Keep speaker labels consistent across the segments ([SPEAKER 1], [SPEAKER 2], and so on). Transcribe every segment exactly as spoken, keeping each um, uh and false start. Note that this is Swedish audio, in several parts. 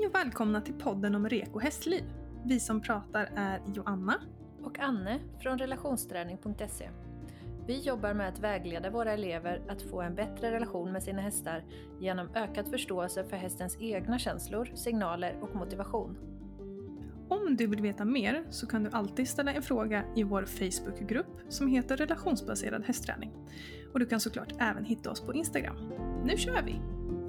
[SPEAKER 1] och välkomna till podden om Reko hästliv. Vi som pratar är Joanna
[SPEAKER 2] och Anne från relationsträning punkt se. Vi jobbar med att vägleda våra elever att få en bättre relation med sina hästar genom ökad förståelse för hästens egna känslor, signaler och motivation.
[SPEAKER 1] Om du vill veta mer så kan du alltid ställa en fråga i vår Facebookgrupp som heter relationsbaserad hästträning. Och du kan såklart även hitta oss på Instagram. Nu kör vi!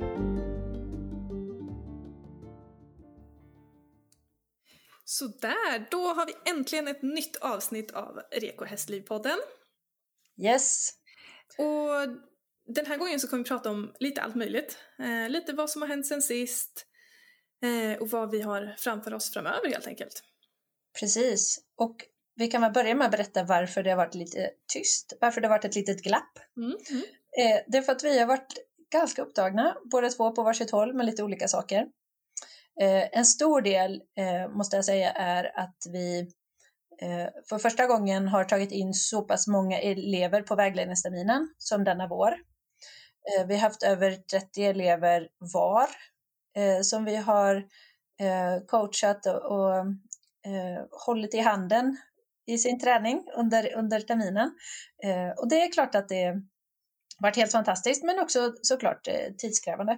[SPEAKER 1] Så där, då har vi äntligen ett nytt avsnitt av Reko hästlivpodden.
[SPEAKER 3] Yes.
[SPEAKER 1] Och den här gången så kommer vi prata om lite allt möjligt. Eh, lite vad som har hänt sen sist eh, och vad vi har framför oss framöver helt enkelt.
[SPEAKER 3] Precis. Och vi kan väl börja med att berätta varför det har varit lite tyst. Varför det har varit ett litet glapp.
[SPEAKER 1] Mm, mm.
[SPEAKER 3] Eh, det är för att vi har varit ganska upptagna, båda två på varsitt håll med lite olika saker. Eh, en stor del, eh, måste jag säga, är att vi eh, för första gången har tagit in så pass många elever på vägledningsterminen som denna vår. Eh, vi har haft över trettio elever var eh, som vi har eh, coachat och, och eh, hållit i handen i sin träning under, under terminen. Eh, och det är klart att det har varit helt fantastiskt, men också såklart eh, tidskrävande.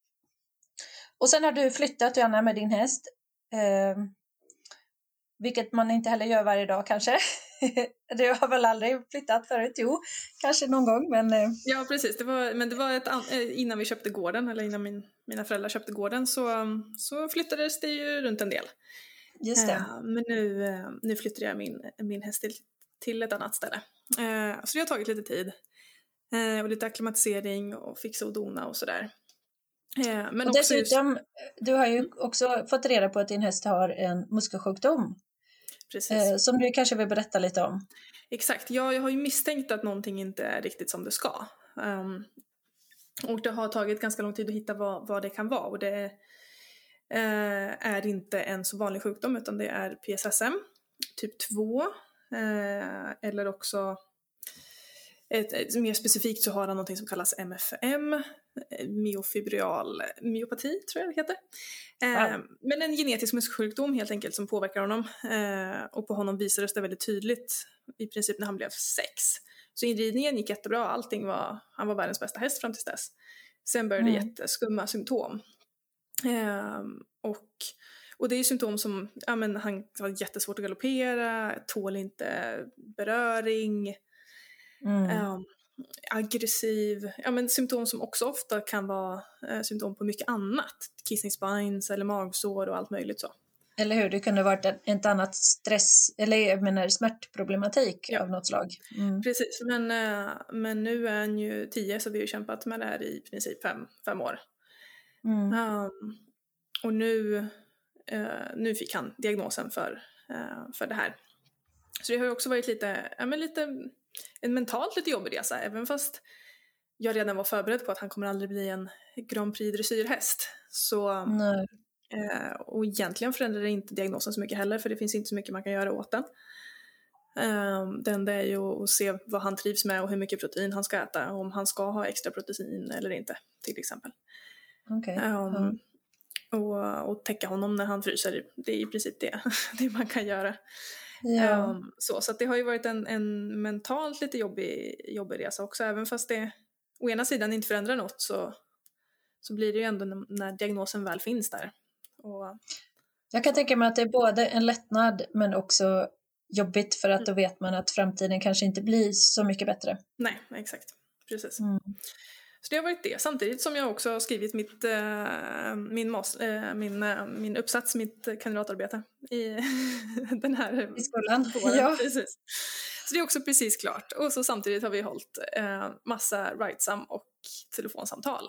[SPEAKER 3] Och sen har du flyttat, Joanna, med din häst. Eh, vilket man inte heller gör varje dag kanske. Du har väl aldrig flyttat förut? Jo, kanske någon gång. Men... Eh.
[SPEAKER 1] Ja, precis. Det var, men det var ett, innan vi köpte gården, eller innan min, mina föräldrar köpte gården, så, så flyttades det ju runt en del.
[SPEAKER 3] Just det.
[SPEAKER 1] Eh, men nu, eh, nu flyttade jag min, min häst till, till ett annat ställe. Eh, så det har tagit lite tid. Eh, och lite akklimatisering och fixa och dona och sådär.
[SPEAKER 3] Eh, men och dessutom, just... du har ju också fått reda på att din häst har en muskelsjukdom.
[SPEAKER 1] Precis.
[SPEAKER 3] Eh, som du kanske vill berätta lite om.
[SPEAKER 1] Exakt, ja, jag har ju misstänkt att någonting inte är riktigt som det ska. Um, och det har tagit ganska lång tid att hitta vad, vad det kan vara. Och det uh, är inte en så vanlig sjukdom, utan det är P S S M typ två. Uh, eller också ett, ett, mer specifikt så har han något som kallas M F M, myofibral myopati tror jag det heter. Wow. Eh, men en genetisk muskelsjukdom helt enkelt som påverkar honom. Eh, och på honom visades det väldigt tydligt i princip när han blev sex. Så inridningen gick jättebra, allting var, han var världens bästa häst fram till dess. Sen började mm. jätteskumma symptom. Eh, och, och det är symptom som, ja men han har jättesvårt att galoppera, tål inte beröring. Mm. Um, aggressiv, ja men symptom som också ofta kan vara eh, symptom på mycket annat, kissing spines eller magsår och allt möjligt så.
[SPEAKER 3] Eller hur, det kunde varit ett, ett annat stress eller jag menar smärtproblematik ja. Av något slag.
[SPEAKER 1] Mm. Precis, men, eh, men nu är han ju tio så vi har kämpat med det här i princip fem, fem år. Mm. Um, och nu, uh, nu fick han diagnosen för, uh, för det här. Så det har ju också varit lite, ja men lite en mentalt lite jobbig resa, även fast jag redan var förberedd på att han kommer aldrig bli en Grand Prix dressyrhäst. Så, eh, och egentligen förändrar det inte diagnosen så mycket heller, för det finns inte så mycket man kan göra åt den. Eh, det enda är ju att se vad han trivs med och hur mycket protein han ska äta, om han ska ha extra protein eller inte, till exempel.
[SPEAKER 3] Okay. Eh,
[SPEAKER 1] mm. och, och täcka honom när han fryser, det är i princip det, det man kan göra. Ja. Um, så så att det har ju varit en, en mentalt lite jobbig, jobbig resa också, även fast det å ena sidan inte förändrar något så, så blir det ju ändå när, när diagnosen väl finns där. Och...
[SPEAKER 3] Jag kan tänka mig att det är både en lättnad men också jobbigt för att mm. då vet man att framtiden kanske inte blir så mycket bättre.
[SPEAKER 1] Nej, exakt. Precis. Mm. Så det har varit det, samtidigt som jag också har skrivit mitt, äh, min, mas, äh, min, äh, min uppsats, mitt kandidatarbete i den här
[SPEAKER 3] I skolan.
[SPEAKER 1] Våren.
[SPEAKER 3] Ja.
[SPEAKER 1] Precis. Så det är också precis klart. Och så samtidigt har vi hållit äh, massa writesam och telefonsamtal.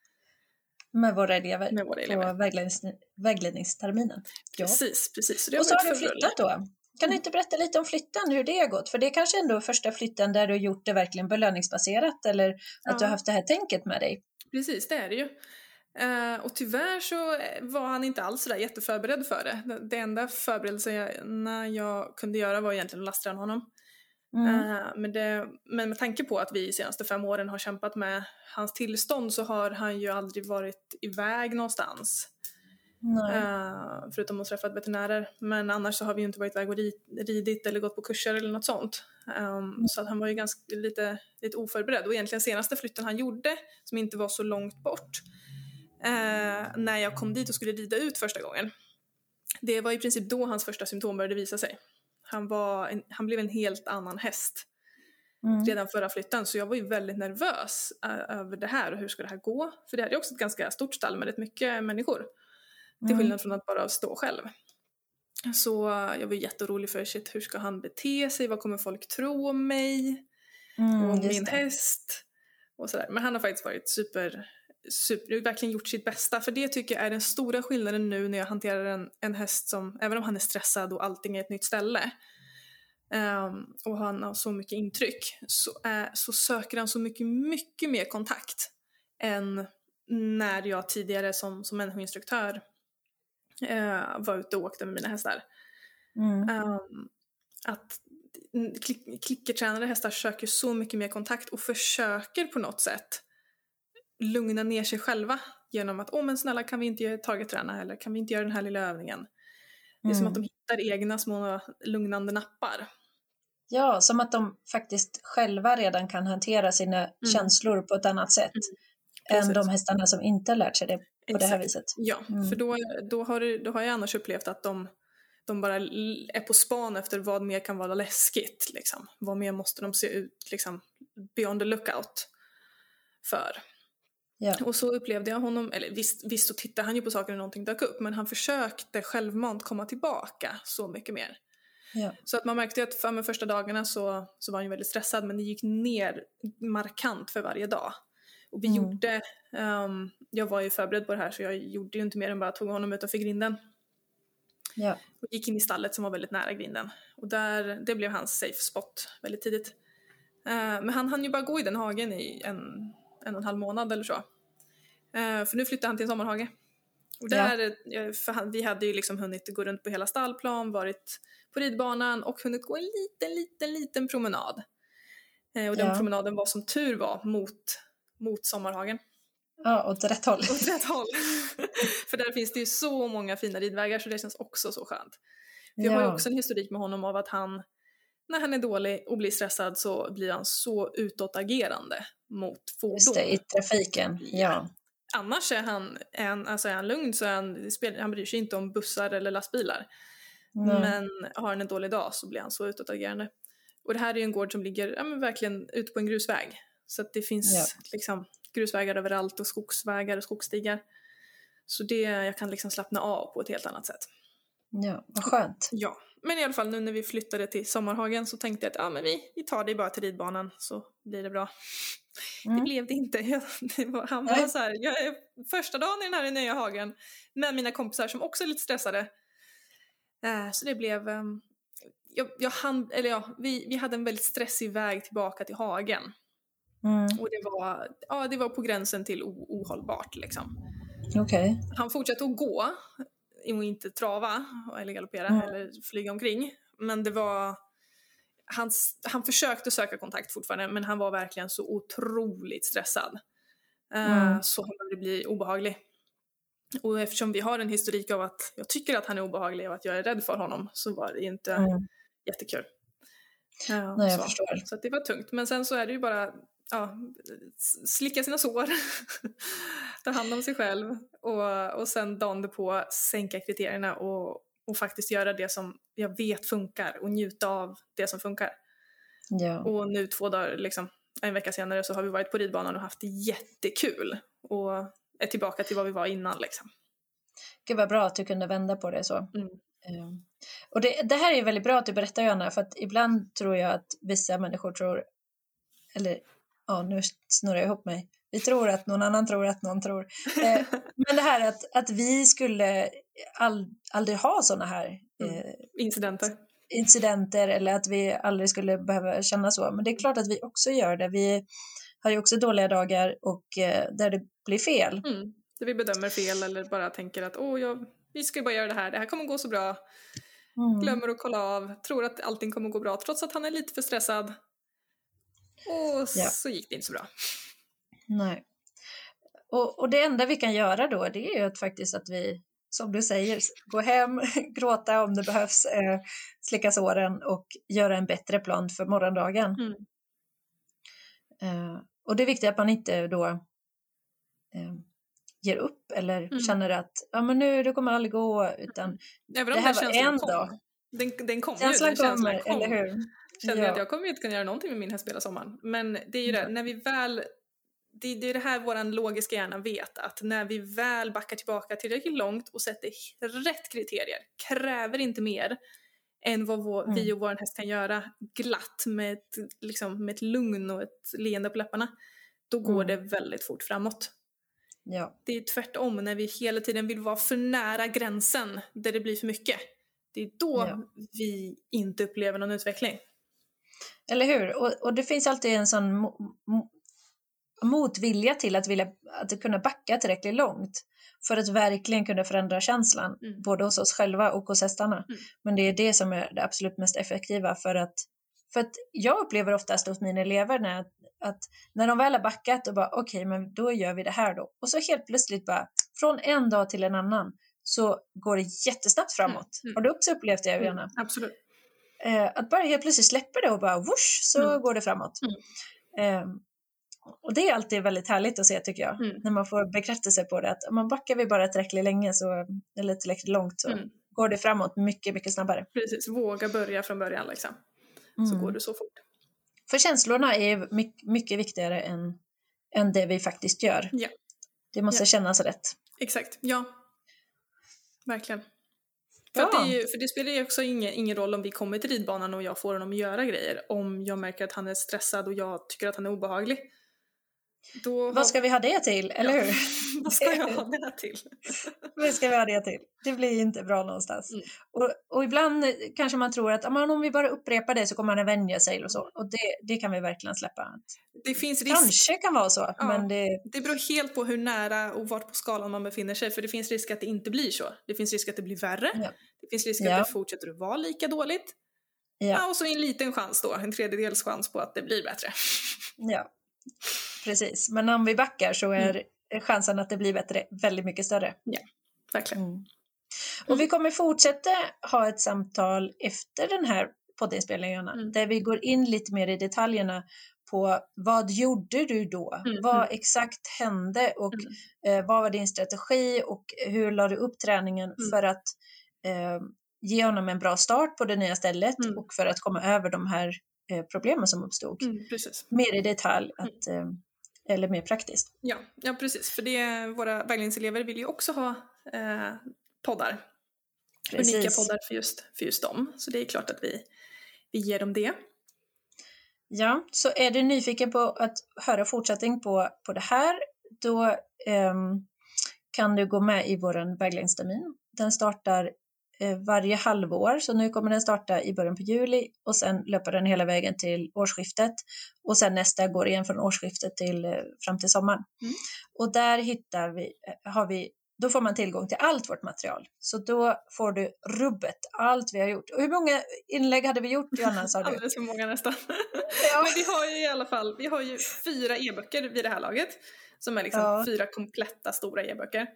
[SPEAKER 3] Med våra elever,
[SPEAKER 1] Med våra elever.
[SPEAKER 3] På väglednings, vägledningsterminen. Ja.
[SPEAKER 1] Precis, precis. Så det har
[SPEAKER 3] och så
[SPEAKER 1] varit
[SPEAKER 3] har du flyttat då. Kan du inte berätta lite om flytten, hur det har gått? För det är kanske ändå första flytten där du har gjort det verkligen belöningsbaserat eller att ja. Du har haft det här tänket med dig.
[SPEAKER 1] Precis, det är det ju. Uh, och tyvärr så var han inte alls så där jätteförberedd för det. Det enda förberedelserna jag kunde göra var egentligen att lastra honom. Mm. Uh, men, det, men med tanke på att vi de senaste fem åren har kämpat med hans tillstånd så har han ju aldrig varit iväg någonstans. Uh, förutom att träffa veterinärer. Men annars så har vi ju inte varit iväg och ridit eller gått på kurser eller något sånt. Um, mm. Så att han var ju ganska lite, lite oförberedd. Och egentligen senaste flytten han gjorde, som inte var så långt bort, uh, när jag kom dit och skulle rida ut första gången, det var i princip då hans första symptom började visa sig. Han, var en, han blev en helt annan häst mm. redan förra flytten. Så jag var ju väldigt nervös uh, över det här och hur ska det här gå. För det här är också ett ganska stort stall med rätt mycket människor. Till skillnad från att bara stå själv. Så jag var jätteorolig för shit, hur ska han bete sig? Vad kommer folk tro om mig? Mm, och min det. häst? Och sådär. Men han har faktiskt varit super, super, verkligen gjort sitt bästa. För det tycker jag är den stora skillnaden nu när jag hanterar en, en häst som, även om han är stressad och allting är ett nytt ställe. Um, och han har så mycket intryck. Så, uh, så söker han så mycket, mycket mer kontakt. Än när jag tidigare som, som människoinstruktör Uh, var ute och åkte med mina hästar. Mm. Um, att klick, klickertränade hästar söker så mycket mer kontakt och försöker på något sätt lugna ner sig själva genom att, åh oh, men snälla, kan vi inte targetträna eller kan vi inte göra den här lilla övningen? Mm. Det är som att de hittar egna små lugnande nappar.
[SPEAKER 3] Ja, som att de faktiskt själva redan kan hantera sina mm. känslor på ett annat sätt mm. än de hästarna som inte har lärt sig det på Exakt. Det här viset.
[SPEAKER 1] Ja, mm. för då, då, har du, då har jag annars upplevt att de, de bara är på span efter vad mer kan vara läskigt. Liksom. Vad mer måste de se ut liksom, beyond the lookout för. Ja. Och så upplevde jag honom, eller visst, visst så tittade han ju på saker när någonting dök upp, men han försökte självmant komma tillbaka så mycket mer. Ja. Så att man märkte att för de första dagarna så, så var han ju väldigt stressad, men det gick ner markant för varje dag. Och vi mm. gjorde, um, jag var ju förberedd på det här så jag gjorde ju inte mer än bara tog honom utanför grinden. Ja. Och gick in i stallet som var väldigt nära grinden. Och där, det blev hans safe spot väldigt tidigt. Uh, men han hann ju bara gå i den hagen i en, en och en halv månad eller så. Uh, för nu flyttade han till en sommarhage. Och där, ja. för han, vi hade ju liksom hunnit gå runt på hela stallplan, varit på ridbanan och hunnit gå en liten, liten, liten promenad. Uh, och den ja. promenaden var som tur var mot... mot sommarhagen.
[SPEAKER 3] Ja, åt rätt håll.
[SPEAKER 1] Åt rätt håll. För där finns det ju så många fina ridvägar så det känns också så skönt. För jag ja. har ju också en historik med honom av att han, när han är dålig och blir stressad så blir han så utåtagerande mot fordon.
[SPEAKER 3] Just det, i trafiken, ja.
[SPEAKER 1] Annars är han, en, alltså är han lugn så är han, han bryr sig inte om bussar eller lastbilar. Mm. Men har han en dålig dag så blir han så utåtagerande. Och det här är ju en gård som ligger ja, men verkligen ute på en grusväg. Så att det finns ja. liksom grusvägar överallt och skogsvägar och skogsstigar. Så det, jag kan liksom slappna av på ett helt annat sätt.
[SPEAKER 3] Ja, vad skönt.
[SPEAKER 1] Ja, men i alla fall nu när vi flyttade till sommarhagen så tänkte jag att ja, men vi, vi tar det bara till ridbanan så blir det bra. Mm. Det blev det inte. Jag, det var, han var så här, jag är första dagen i den här nya hagen med mina kompisar som också är lite stressade. Uh, så det blev... Um, jag, jag hann, eller ja, vi, vi hade en väldigt stressig väg tillbaka till hagen. Mm. Och det var, ja, det var på gränsen till o- ohållbart liksom.
[SPEAKER 3] Okay.
[SPEAKER 1] Han fortsatte att gå och inte trava eller galoppera mm. eller flyga omkring. Men det var han, han försökte söka kontakt fortfarande, men han var verkligen så otroligt stressad. Mm. Uh, så han började bli obehaglig. Och eftersom vi har en historik av att jag tycker att han är obehaglig och att jag är rädd för honom så var det inte mm. jättekul. Uh,
[SPEAKER 3] Nej, jag
[SPEAKER 1] så.
[SPEAKER 3] förstår.
[SPEAKER 1] Så att det var tungt. Men sen så är det ju bara ja, slicka sina sår, ta hand om sig själv och, och sen dagen på sänka kriterierna och, och faktiskt göra det som jag vet funkar och njuta av det som funkar. Ja. Och nu två dagar, liksom, en vecka senare så har vi varit på ridbanan och haft jättekul och är tillbaka till vad vi var innan liksom.
[SPEAKER 3] Gud vad bra att du kunde vända på det så.
[SPEAKER 1] Mm.
[SPEAKER 3] Um, och det, det här är väldigt bra att du berättar, Johanna, för att ibland tror jag att vissa människor tror, eller ja, nu snurrar jag ihop mig. Vi tror att någon annan tror att någon tror. Eh, men det här att, att vi skulle all, aldrig ha såna här eh,
[SPEAKER 1] mm. incidenter.
[SPEAKER 3] incidenter eller att vi aldrig skulle behöva känna så. Men det är klart att vi också gör det. Vi har ju också dåliga dagar och eh, där det blir fel.
[SPEAKER 1] Mm. Där vi bedömer fel eller bara tänker att åh, jag, vi ska bara göra det här. Det här kommer gå så bra. Mm. Glömmer att kolla av. Tror att allting kommer gå bra trots att han är lite för stressad. Och ja. Så gick det inte så bra.
[SPEAKER 3] Nej. Och, och det enda vi kan göra då, det är ju att faktiskt att vi som du säger, gå hem, gråta om det behövs, eh, slicka såren och göra en bättre plan för morgondagen.
[SPEAKER 1] Mm.
[SPEAKER 3] Eh, och det är viktigt att man inte då eh, ger upp eller
[SPEAKER 1] Mm.
[SPEAKER 3] känner att ja, men nu det kommer aldrig gå, utan
[SPEAKER 1] Även om
[SPEAKER 3] det här
[SPEAKER 1] den
[SPEAKER 3] var
[SPEAKER 1] känslan
[SPEAKER 3] en
[SPEAKER 1] kom.
[SPEAKER 3] dag.
[SPEAKER 1] Den, den kom
[SPEAKER 3] Känslan
[SPEAKER 1] ju, den
[SPEAKER 3] kommer,
[SPEAKER 1] känslan kom.
[SPEAKER 3] eller hur?
[SPEAKER 1] Kände
[SPEAKER 3] Ja.
[SPEAKER 1] att jag kommer inte kunna göra någonting med min häst hela sommaren. Men det är ju det,
[SPEAKER 3] Mm.
[SPEAKER 1] när vi väl, det, det är det här våran logiska hjärna vet, att när vi väl backar tillbaka tillräckligt långt och sätter rätt kriterier, kräver inte mer än vad vår,
[SPEAKER 3] Mm.
[SPEAKER 1] vi och vår häst kan göra glatt med ett, liksom, med ett lugn och ett leende på läpparna, då går
[SPEAKER 3] Mm.
[SPEAKER 1] det väldigt fort framåt.
[SPEAKER 3] Ja.
[SPEAKER 1] Det är tvärtom när vi hela tiden vill vara för nära gränsen där det blir för mycket. Det är då
[SPEAKER 3] Ja.
[SPEAKER 1] vi inte upplever någon utveckling.
[SPEAKER 3] Eller hur? Och, och det finns alltid en sån mo- mo- motvilja till att vilja att kunna backa tillräckligt långt för att verkligen kunna förändra känslan,
[SPEAKER 1] Mm.
[SPEAKER 3] både hos oss själva och hos hästarna.
[SPEAKER 1] Mm.
[SPEAKER 3] Men det är det som är det absolut mest effektiva, för att, för att jag upplever oftast hos mina elever när, att när de väl har backat och bara okej, okay, men då gör vi det här då. Och så helt plötsligt bara från en dag till en annan så går det jättesnabbt framåt.
[SPEAKER 1] Mm. Mm.
[SPEAKER 3] Har du också upplevt det, Evelina?
[SPEAKER 1] Mm, absolut.
[SPEAKER 3] Eh, att bara helt plötsligt släpper det och bara whoosh, så
[SPEAKER 1] Mm.
[SPEAKER 3] går det framåt.
[SPEAKER 1] Mm.
[SPEAKER 3] Eh, och det är alltid väldigt härligt att se, tycker jag.
[SPEAKER 1] Mm.
[SPEAKER 3] När man får bekräftelse på det. Att om man backar vi bara tillräckligt länge så, eller tillräckligt långt så
[SPEAKER 1] Mm.
[SPEAKER 3] går det framåt mycket, mycket snabbare.
[SPEAKER 1] Precis, våga börja från början liksom.
[SPEAKER 3] Mm.
[SPEAKER 1] Så går det så fort.
[SPEAKER 3] För känslorna är mycket, mycket viktigare än, än det vi faktiskt gör.
[SPEAKER 1] Ja.
[SPEAKER 3] Det måste
[SPEAKER 1] Ja.
[SPEAKER 3] kännas rätt.
[SPEAKER 1] Exakt, ja. Verkligen. För,
[SPEAKER 3] Ja.
[SPEAKER 1] att det, är ju, för det spelar ju också ingen, ingen roll om vi kommer till ridbanan och jag får honom att göra grejer. Om jag märker att han är stressad och jag tycker att han är obehaglig. Då
[SPEAKER 3] Vad ska vi ha det till, eller
[SPEAKER 1] Ja.
[SPEAKER 3] hur?
[SPEAKER 1] Vad ska jag ha det till?
[SPEAKER 3] Vad ska vi ha det till? Det blir inte bra någonstans.
[SPEAKER 1] Mm.
[SPEAKER 3] Och, och ibland kanske man tror att om vi bara upprepar det så kommer man vänja sig och så. Och det, det kan vi verkligen släppa.
[SPEAKER 1] Det finns risk.
[SPEAKER 3] Kanske kan vara så,
[SPEAKER 1] Ja.
[SPEAKER 3] men det...
[SPEAKER 1] Det beror helt på hur nära och vart på skalan man befinner sig. För det finns risk att det inte blir så. Det finns risk att det blir värre.
[SPEAKER 3] Ja.
[SPEAKER 1] Det finns risk
[SPEAKER 3] Ja.
[SPEAKER 1] att det fortsätter att vara lika dåligt.
[SPEAKER 3] Ja.
[SPEAKER 1] Ja, och så en liten chans då. En tredjedels chans på att det blir bättre.
[SPEAKER 3] Ja, precis. Men om vi backar så är mm. chansen att det blir bättre väldigt mycket större.
[SPEAKER 1] Ja, verkligen.
[SPEAKER 3] Mm. Och vi kommer fortsätta ha ett samtal efter den här poddinspelningen mm. där vi går in lite mer i detaljerna på vad gjorde du då? Mm. Vad exakt hände och mm. eh, vad var din strategi och hur la du upp träningen mm. för att eh, ge honom en bra start på det nya stället mm. och för att komma över de här eh, problemen som uppstod.
[SPEAKER 1] Mm, precis.
[SPEAKER 3] Mer i detalj att, mm. eh, eller mer praktiskt.
[SPEAKER 1] Ja, ja precis. För det, våra vägledningselever vill ju också ha eh, poddar. Precis. Unika poddar för just, för just dem. Så det är klart att vi, vi ger dem det.
[SPEAKER 3] Ja, så är du nyfiken på att höra fortsättning på, på det här, då eh, kan du gå med i vår vägledningstermin. Den startar eh, varje halvår, så nu kommer den starta i början på juli och sen löper den hela vägen till årsskiftet. Och sen nästa går igen från årsskiftet till, eh, fram till sommaren. Mm. Och där hittar vi, har vi Då får man tillgång till allt vårt material. Så då får du rubbet, allt vi har gjort. Och hur många inlägg hade vi gjort, Johanna, sa du?
[SPEAKER 1] Alldeles för många nästan. Ja. Men vi har ju i alla fall, vi har ju fyra e-böcker vid det här laget. Som är liksom ja. fyra kompletta stora e-böcker.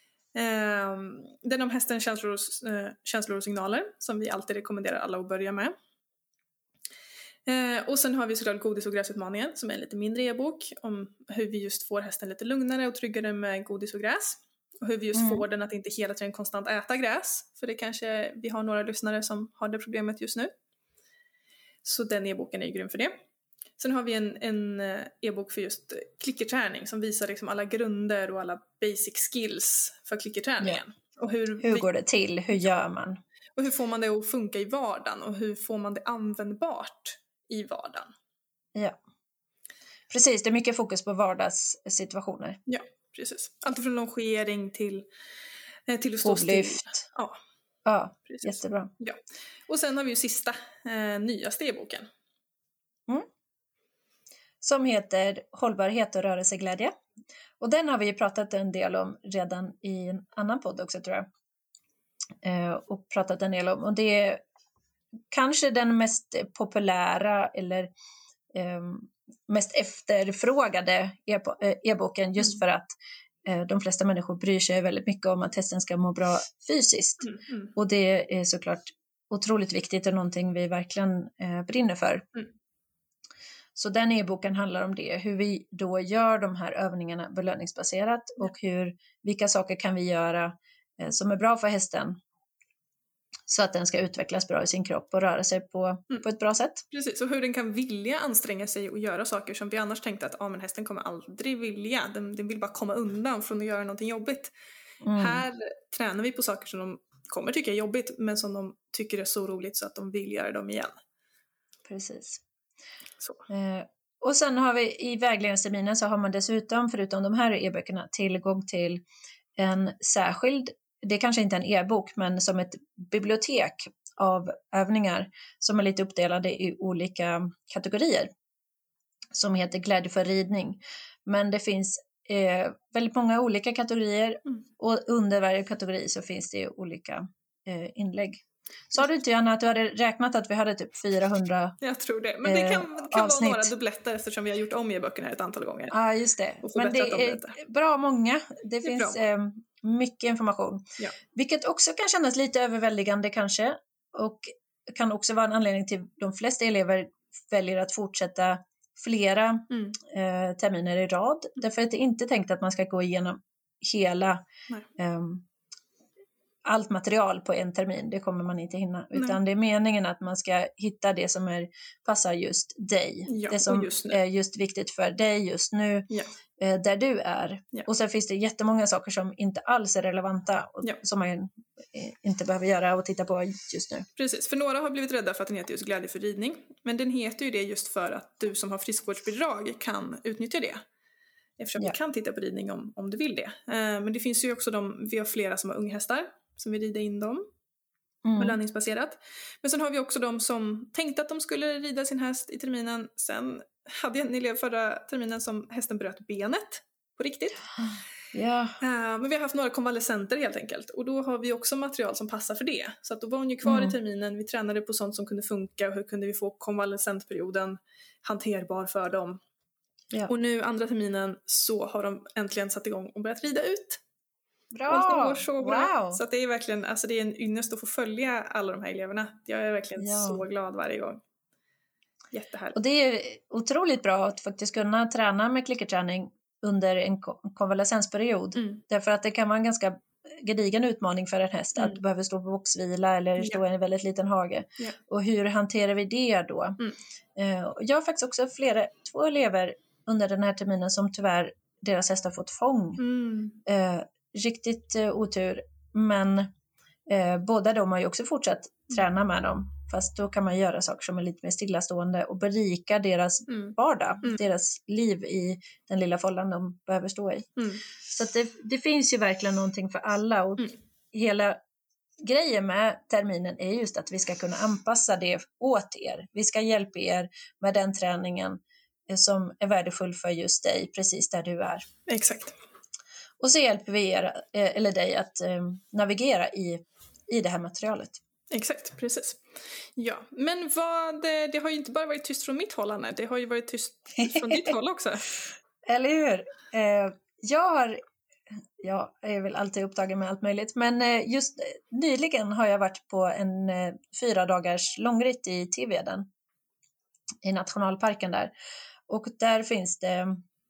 [SPEAKER 1] Um, den om hästens känslor och, uh, känslor och signaler. Som vi alltid rekommenderar alla att börja med. Uh, och sen har vi såklart godis- och gräsutmaningen. Som är en lite mindre e-bok. Om hur vi just får hästen lite lugnare och tryggare med godis och gräs. Och hur vi just mm. får den att inte hela tiden konstant äta gräs. För det kanske, vi har några lyssnare som har det problemet just nu. Så den e-boken är ju grym för det. Sen har vi en, en e-bok för just klickerträning. Som visar liksom alla grunder och alla basic skills för klickerträningen.
[SPEAKER 3] Ja.
[SPEAKER 1] Och hur,
[SPEAKER 3] hur går det till? Hur gör man?
[SPEAKER 1] Och hur får man det att funka i vardagen? Och hur får man det användbart i vardagen?
[SPEAKER 3] Ja. Precis, det är mycket fokus på vardagssituationer.
[SPEAKER 1] Ja. Precis. Allt från longering till, till att stå
[SPEAKER 3] Hoblyft.
[SPEAKER 1] still. Ja,
[SPEAKER 3] ja jättebra.
[SPEAKER 1] Ja. Och sen har vi ju sista, eh, nyaste e-boken.
[SPEAKER 3] Mm. Som heter Hållbarhet och rörelseglädje. Och den har vi ju pratat en del om redan i en annan podd också, tror jag. Eh, och pratat en del om. Och det är kanske den mest populära eller eh, mest efterfrågade e-boken just för att eh, de flesta människor bryr sig väldigt mycket om att hästen ska må bra fysiskt.
[SPEAKER 1] Mm, mm.
[SPEAKER 3] Och det är såklart otroligt viktigt och någonting vi verkligen eh, brinner för.
[SPEAKER 1] Mm.
[SPEAKER 3] Så den e-boken handlar om det, hur vi då gör de här övningarna belöningsbaserat och hur, vilka saker kan vi göra eh, som är bra för hästen så att den ska utvecklas bra i sin kropp och röra sig på,
[SPEAKER 1] mm.
[SPEAKER 3] på ett bra sätt.
[SPEAKER 1] Precis, och hur den kan vilja anstränga sig och göra saker som vi annars tänkte att ah, men hästen kommer aldrig vilja, den, den vill bara komma undan från att göra någonting jobbigt. Mm. Här tränar vi på saker som de kommer tycka är jobbigt men som de tycker är så roligt så att de vill göra dem igen.
[SPEAKER 3] Precis.
[SPEAKER 1] Så.
[SPEAKER 3] Eh, och sen har vi i vägledningsterminen så har man dessutom förutom de här e-böckerna tillgång till en särskild, det är kanske inte en e-bok men som ett bibliotek av övningar som är lite uppdelade i olika kategorier som heter glädje för ridning. Men det finns eh, väldigt många olika kategorier mm. och under varje kategori så finns det olika eh, inlägg. Sa du inte Johanna att du hade räknat att vi hade typ fyrahundra
[SPEAKER 1] Jag tror det, men det kan, kan
[SPEAKER 3] avsnitt.
[SPEAKER 1] vara några dubbletter eftersom vi har gjort om e-böckerna ett antal gånger.
[SPEAKER 3] Ja, just det. Men det är lite. bra många. Det, det finns eh, mycket information. Ja. Vilket också kan kännas lite överväldigande kanske. Och kan också vara en anledning till de flesta elever väljer att fortsätta flera mm. eh, terminer i rad. Därför att det är inte tänkt att man ska gå igenom hela eh, allt material på en termin, det kommer man inte hinna. Utan Nej. Det är meningen att man ska hitta det som är, passar just dig.
[SPEAKER 1] Ja,
[SPEAKER 3] det som
[SPEAKER 1] just
[SPEAKER 3] är just viktigt för dig just nu,
[SPEAKER 1] ja.
[SPEAKER 3] eh, där du är.
[SPEAKER 1] Ja.
[SPEAKER 3] Och sen finns det jättemånga saker som inte alls är relevanta och
[SPEAKER 1] ja.
[SPEAKER 3] som man eh, inte behöver göra och titta på just nu.
[SPEAKER 1] Precis, för några har blivit rädda för att den heter just glädje för ridning. Men den heter ju det just för att du som har friskvårdsbidrag kan utnyttja det. Eftersom ja. du kan titta på ridning om, om du vill det. Eh, men det finns ju också de, vi har flera som har unghästar. Som vi rider in dem. Mm. Belöningsbaserat. Men sen har vi också de som tänkte att de skulle rida sin häst i terminen. Sen hade jag en elev förra terminen som hästen bröt benet. På riktigt.
[SPEAKER 3] Yeah.
[SPEAKER 1] Uh, men vi har haft några konvalescenter helt enkelt. Och då har vi också material som passar för det. Så att då var hon ju kvar mm. i terminen. Vi tränade på sånt som kunde funka. Och hur kunde vi få konvalescentperioden hanterbar för dem. Yeah. Och nu andra terminen så har de äntligen satt igång och börjat rida ut.
[SPEAKER 3] Bra!
[SPEAKER 1] Så bra.
[SPEAKER 3] Wow.
[SPEAKER 1] Så att det är verkligen, alltså det är en ynnest att få följa alla de här eleverna. Jag är verkligen ja. så glad varje gång. Jättehärligt.
[SPEAKER 3] Och det är otroligt bra att faktiskt kunna träna med klickerträning under en konvalescensperiod. Mm. Därför att det kan vara en ganska gedigen utmaning för en häst mm. att du behöver stå på boxvila eller stå ja. i en väldigt liten hage. Ja. Och hur hanterar vi det då? Mm. Uh, jag har faktiskt också flera, två elever under den här terminen som tyvärr deras hästar fått fång. Mm. Uh, Riktigt eh, otur, men eh, båda de har ju också fortsatt träna med dem, fast då kan man göra saker som är lite mer stillastående och berika deras mm. vardag, mm. deras liv i den lilla fållan de behöver stå i. Mm. Så att det, det finns ju verkligen någonting för alla och mm. hela grejen med terminen är just att vi ska kunna anpassa det åt er. Vi ska hjälpa er med den träningen eh, som är värdefull för just dig, precis där du är.
[SPEAKER 1] Exakt.
[SPEAKER 3] Och så hjälper vi er, eller dig att eh, navigera i, i det här materialet.
[SPEAKER 1] Exakt, precis. Ja, men vad, det, det har ju inte bara varit tyst från mitt håll, Anna. Det har ju varit tyst från ditt håll också.
[SPEAKER 3] Eller hur? Eh, jag har, jag är väl alltid upptagen med allt möjligt. Men eh, just nyligen har jag varit på en eh, fyra dagars långritt i Tiveden. I nationalparken där. Och där finns det...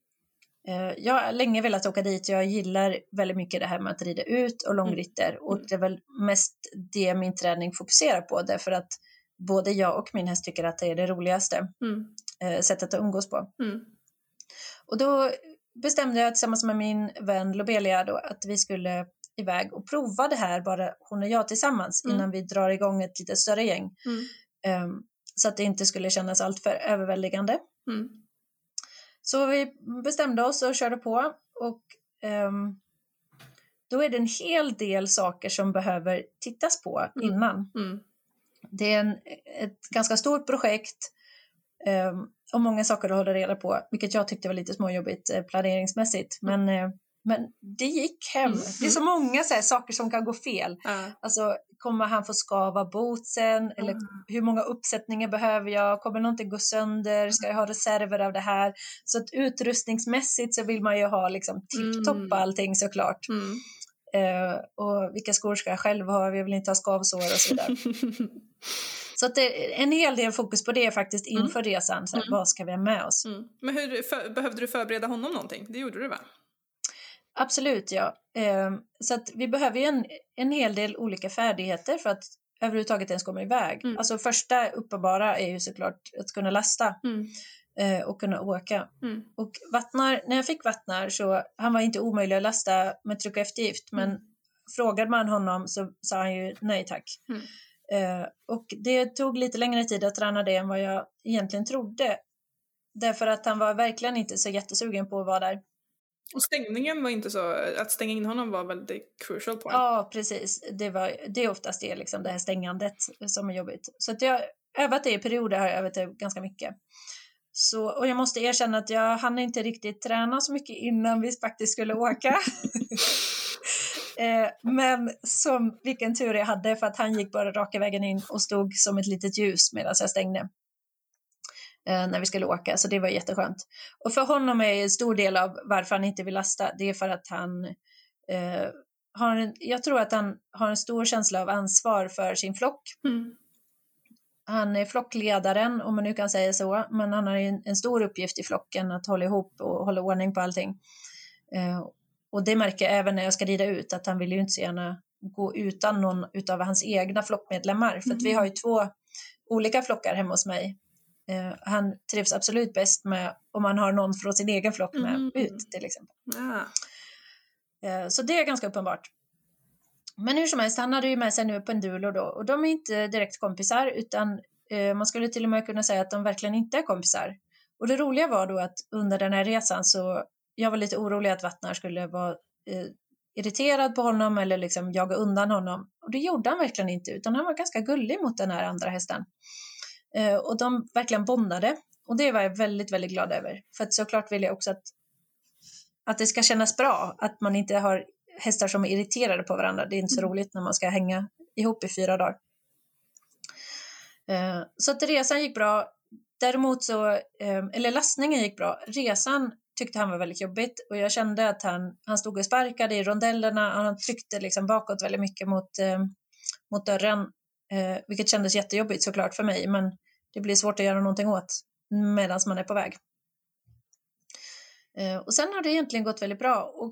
[SPEAKER 3] Jag har länge velat åka dit. Jag gillar väldigt mycket det här med att rida ut och långritter. Mm. Och det är väl mest det min träning fokuserar på. Därför att både jag och min häst tycker att det är det roligaste mm. sättet att umgås på. Mm. Och då bestämde jag tillsammans med min vän Lobelia då att vi skulle iväg och prova det här. Bara hon och jag tillsammans mm. innan vi drar igång ett lite större gäng. Mm. Um, så att det inte skulle kännas allt för överväldigande. Mm. Så vi bestämde oss och körde på och um, då är det en hel del saker som behöver tittas på mm. innan. Mm. Det är en, ett ganska stort projekt um, och många saker att hålla reda på, vilket jag tyckte var lite småjobbigt eh, planeringsmässigt. Mm. Men, eh, Men det gick hem. Mm. Det är så många så här, saker som kan gå fel.
[SPEAKER 1] Uh.
[SPEAKER 3] Alltså, kommer han få skava bootsen? Uh. Eller hur många uppsättningar behöver jag? Kommer någonting gå sönder? Ska jag ha reserver av det här? Så att utrustningsmässigt så vill man ju ha liksom tipptopp mm. allting såklart.
[SPEAKER 1] Mm.
[SPEAKER 3] Uh, och vilka skor ska jag själv ha? Jag vill inte ha skavsår och så där. Så att det är en hel del fokus på det faktiskt inför mm. resan. Så här, mm. vad ska vi ha med oss?
[SPEAKER 1] Mm. Men hur, för, behövde du förbereda honom någonting? Det gjorde du, va?
[SPEAKER 3] Absolut, ja. Eh, så att vi behöver ju en, en hel del olika färdigheter för att överhuvudtaget ens komma iväg. Mm. Alltså första uppenbara är ju såklart att kunna lasta
[SPEAKER 1] mm.
[SPEAKER 3] eh, och kunna åka.
[SPEAKER 1] Mm.
[SPEAKER 3] Och vattnar, när jag fick vattnar så han var inte omöjlig att lasta med tryck och eftergift. Men mm. frågade man honom så sa han ju nej tack.
[SPEAKER 1] Mm.
[SPEAKER 3] Eh, och det tog lite längre tid att träna det än vad jag egentligen trodde. Därför att han var verkligen inte så jättesugen på att vara där.
[SPEAKER 1] Och stängningen var inte så, att stänga in honom var väldigt crucial point.
[SPEAKER 3] Ja, precis. Det, var, det är oftast det, liksom, det här stängandet som är jobbigt. Så att jag har övat det i perioder, har jag övat det ganska mycket. Så, och jag måste erkänna att jag hann inte riktigt träna så mycket innan vi faktiskt skulle åka. eh, men som vilken tur jag hade, för att han gick bara raka vägen in och stod som ett litet ljus medan jag stängde. När vi skulle åka, så det var jätteskönt. Och för honom är en stor del av varför han inte vill lasta, det är för att han eh, har en, jag tror att han har en stor känsla av ansvar för sin flock.
[SPEAKER 1] Mm.
[SPEAKER 3] Han är flockledaren, om man nu kan säga så, men han har en, en stor uppgift i flocken att hålla ihop och hålla ordning på allting. Eh, och det märker jag även när jag ska rida ut, att han vill ju inte så gärna gå utan någon utav hans egna flockmedlemmar, för att mm. vi har ju två olika flockar hemma hos mig. Uh, han trivs absolut bäst med om man har någon från sin egen flock med mm. ut till exempel.
[SPEAKER 1] Ah.
[SPEAKER 3] Uh, så det är ganska uppenbart. Men hur som helst, han hade ju med sig nu Pendulo då. Och de är inte direkt kompisar, utan uh, man skulle till och med kunna säga att de verkligen inte är kompisar. Och det roliga var då att under den här resan så jag var lite orolig att Vattnar skulle vara uh, irriterad på honom eller liksom jaga undan honom. Och det gjorde han verkligen inte, utan han var ganska gullig mot den här andra hästen. Uh, och de verkligen bondade. Och det var jag väldigt, väldigt glad över. För att såklart vill jag också att, att det ska kännas bra. Att man inte har hästar som är irriterade på varandra. Det är inte så mm. roligt när man ska hänga ihop i fyra dagar. Uh, så att resan gick bra. Däremot så, uh, eller lastningen gick bra. Resan tyckte han var väldigt jobbigt. Och jag kände att han, han stod och sparkade i rondellerna. Han tryckte liksom bakåt väldigt mycket mot, uh, mot dörren. Eh, vilket kändes jättejobbigt såklart för mig, men det blir svårt att göra någonting åt medan man är på väg. Eh, och sen har det egentligen gått väldigt bra, och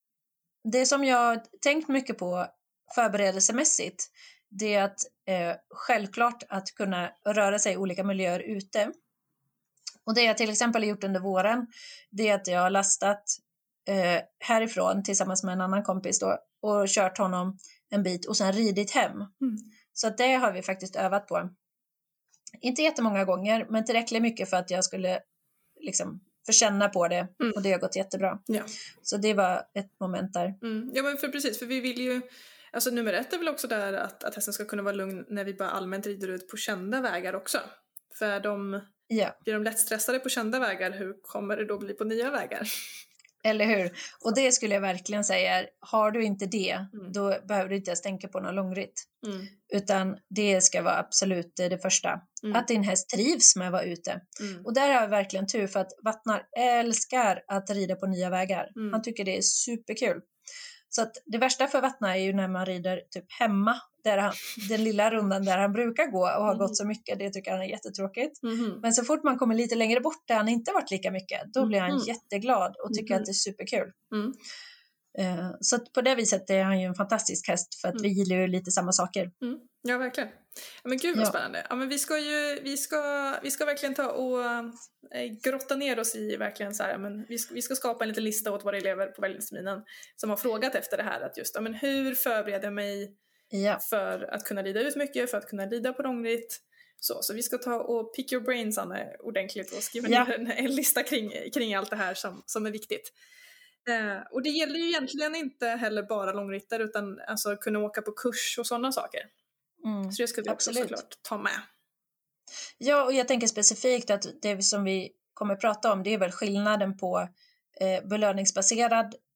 [SPEAKER 3] det som jag tänkt mycket på förberedelsemässigt, det är att eh, självklart att kunna röra sig i olika miljöer ute. Och det jag till exempel har gjort under våren, det är att jag har lastat eh, härifrån tillsammans med en annan kompis då, och kört honom en bit och sen ridit hem.
[SPEAKER 1] Mm.
[SPEAKER 3] Så det har vi faktiskt övat på. Inte jättemånga gånger, men tillräckligt mycket för att jag skulle liksom förkänna på det. Mm. Och det har gått jättebra.
[SPEAKER 1] Ja.
[SPEAKER 3] Så det var ett moment där.
[SPEAKER 1] Mm. Ja, men för precis, för vi vill ju, alltså nummer ett är väl också där att, att hästen ska kunna vara lugn när vi bara allmänt rider ut på kända vägar också. För de,
[SPEAKER 3] ja.
[SPEAKER 1] blir de lätt stressade på kända vägar, hur kommer det då bli på nya vägar?
[SPEAKER 3] Eller hur? Och det skulle jag verkligen säga, har du inte det, mm. då behöver du inte ens tänka på någon långritt.
[SPEAKER 1] Mm.
[SPEAKER 3] Utan det ska vara absolut det första. Mm. Att din häst trivs med att vara ute.
[SPEAKER 1] Mm.
[SPEAKER 3] Och där har jag verkligen tur, för att Vattnar älskar att rida på nya vägar.
[SPEAKER 1] Mm.
[SPEAKER 3] Han tycker det är superkul. Så att det värsta för Vattnar är ju när man rider typ hemma. Där han, den lilla rundan där han brukar gå och har mm. gått så mycket. Det tycker han är jättetråkigt.
[SPEAKER 1] Mm.
[SPEAKER 3] Men så fort man kommer lite längre bort där han inte varit lika mycket, då blir han mm. jätteglad och tycker mm. att det är superkul.
[SPEAKER 1] Mm.
[SPEAKER 3] Uh, så att på det viset är han ju en fantastisk häst, för att mm. vi gillar ju lite samma saker.
[SPEAKER 1] Mm. Ja, verkligen. Ja, men gud vad
[SPEAKER 3] ja.
[SPEAKER 1] spännande. Ja, men vi ska ju vi ska, vi ska verkligen ta och äh, grotta ner oss i verkligen så här, men vi ska, vi ska skapa en liten lista åt våra elever på Väldighetsminen som har frågat efter det här, att just, ja, men hur förbereder jag mig
[SPEAKER 3] ja.
[SPEAKER 1] för att kunna rida ut mycket, för att kunna rida på långritt. Så, så vi ska ta och pick your brains, Anne, ordentligt och skriva
[SPEAKER 3] ja.
[SPEAKER 1] ner en, en lista kring, kring allt det här som, som är viktigt. Eh, och det gäller ju egentligen inte heller bara långritter, utan alltså kunna åka på kurs och sådana saker.
[SPEAKER 3] Mm,
[SPEAKER 1] så det ska vi också
[SPEAKER 3] absolut.
[SPEAKER 1] såklart ta med.
[SPEAKER 3] Ja, och jag tänker specifikt att det som vi kommer prata om, det är väl skillnaden på eh, belöningsbaserad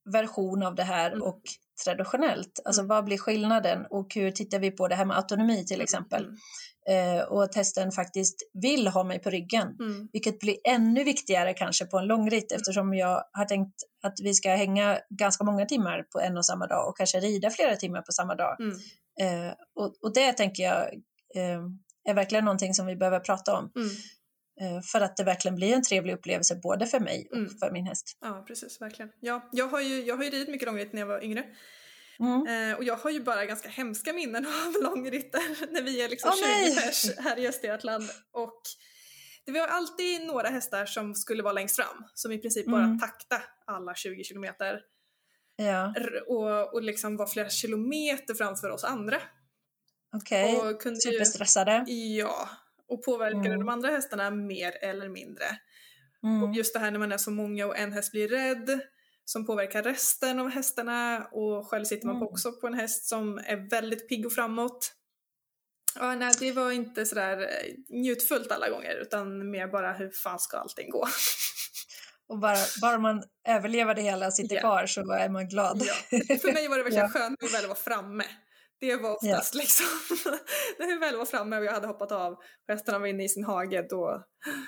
[SPEAKER 3] version av det här
[SPEAKER 1] Mm.
[SPEAKER 3] och traditionellt? Alltså
[SPEAKER 1] Mm.
[SPEAKER 3] vad blir skillnaden och hur tittar vi på det här med autonomi till exempel?
[SPEAKER 1] Mm.
[SPEAKER 3] Eh, och att hästen faktiskt vill ha mig på ryggen.
[SPEAKER 1] Mm.
[SPEAKER 3] Vilket blir ännu viktigare kanske på en långritt eftersom jag har tänkt att vi ska hänga ganska många timmar på en och samma dag och kanske rida flera timmar på samma dag.
[SPEAKER 1] Mm.
[SPEAKER 3] Eh, och, och det tänker jag eh, är verkligen någonting som vi behöver prata om.
[SPEAKER 1] Mm.
[SPEAKER 3] Eh, för att det verkligen blir en trevlig upplevelse både för mig och
[SPEAKER 1] Mm.
[SPEAKER 3] för min häst.
[SPEAKER 1] Ja, precis, verkligen. Ja, jag har ju, jag har ju ridit mycket långritt när jag var yngre.
[SPEAKER 3] Mm.
[SPEAKER 1] Eh, och jag har ju bara ganska hemska minnen av långritter när vi är liksom
[SPEAKER 3] Åh,
[SPEAKER 1] tjugo
[SPEAKER 3] nej!
[SPEAKER 1] pers här i Östergötland. Och det var alltid några hästar som skulle vara längst fram, som i princip bara
[SPEAKER 3] Mm.
[SPEAKER 1] takta alla tjugo kilometer.
[SPEAKER 3] Ja,
[SPEAKER 1] R- Och, och liksom var flera kilometer framför oss andra.
[SPEAKER 3] okej.
[SPEAKER 1] Och kunde ju,
[SPEAKER 3] Superstressade.
[SPEAKER 1] ja, och påverkade
[SPEAKER 3] Mm.
[SPEAKER 1] de andra hästarna mer eller mindre.
[SPEAKER 3] Mm.
[SPEAKER 1] Och just det här när man är så många och en häst blir rädd som påverkar resten av hästarna och själv sitter man på
[SPEAKER 3] Mm.
[SPEAKER 1] också på en häst som är väldigt pigg och framåt. Ja, nej, det var inte sådär eh, njutfullt alla gånger utan mer bara hur fan ska allting gå?
[SPEAKER 3] Och bara, bara man överlever det hela och sitter
[SPEAKER 1] Ja.
[SPEAKER 3] kvar så är man glad.
[SPEAKER 1] Ja. För mig var det verkligen
[SPEAKER 3] Ja.
[SPEAKER 1] skönt när vi väl var framme. Det var oftast liksom, när vi väl var framme och jag hade hoppat av och hästarna var inne i sin hage då...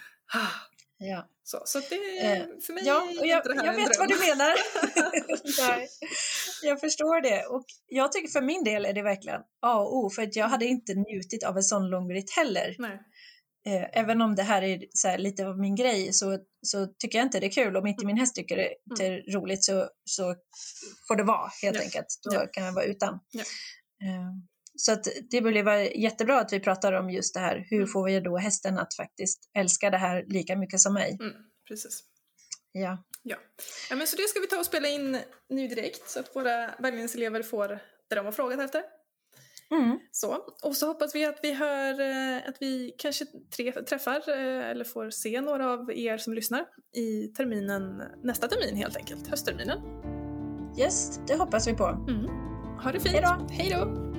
[SPEAKER 3] Ja.
[SPEAKER 1] Så, så det,
[SPEAKER 3] Eh,
[SPEAKER 1] för mig
[SPEAKER 3] Ja,
[SPEAKER 1] är
[SPEAKER 3] och jag,
[SPEAKER 1] inte det här
[SPEAKER 3] jag
[SPEAKER 1] en
[SPEAKER 3] vet
[SPEAKER 1] dröm.
[SPEAKER 3] vad du menar. Nej, jag förstår det. Och jag tycker för min del är det verkligen A och O. För att jag hade inte njutit av en sån långritt heller.
[SPEAKER 1] Nej.
[SPEAKER 3] Eh, även om det här är så här, lite av min grej så, så tycker jag inte det är kul. Om inte min häst tycker det, det är roligt så, så får det vara helt
[SPEAKER 1] Ja.
[SPEAKER 3] enkelt. Då
[SPEAKER 1] Ja.
[SPEAKER 3] kan jag vara utan.
[SPEAKER 1] Ja.
[SPEAKER 3] Eh, så att det blir vara jättebra att vi pratar om just det här. Hur
[SPEAKER 1] Mm.
[SPEAKER 3] får vi då hästen att faktiskt älska det här lika mycket som mig?
[SPEAKER 1] Mm, precis.
[SPEAKER 3] Ja.
[SPEAKER 1] Ja. Ja, men så det ska vi ta och spela in nu direkt så att våra vägledningselever får det de har frågat efter.
[SPEAKER 3] Mm.
[SPEAKER 1] Så. Och så hoppas vi att vi hör, eh, att vi kanske tre, träffar eh, eller får se några av er som lyssnar i terminen, nästa termin helt enkelt, höstterminen.
[SPEAKER 3] Yes, det hoppas vi på.
[SPEAKER 1] Mm. Ha det fint!
[SPEAKER 3] Hej då!
[SPEAKER 1] Hej då!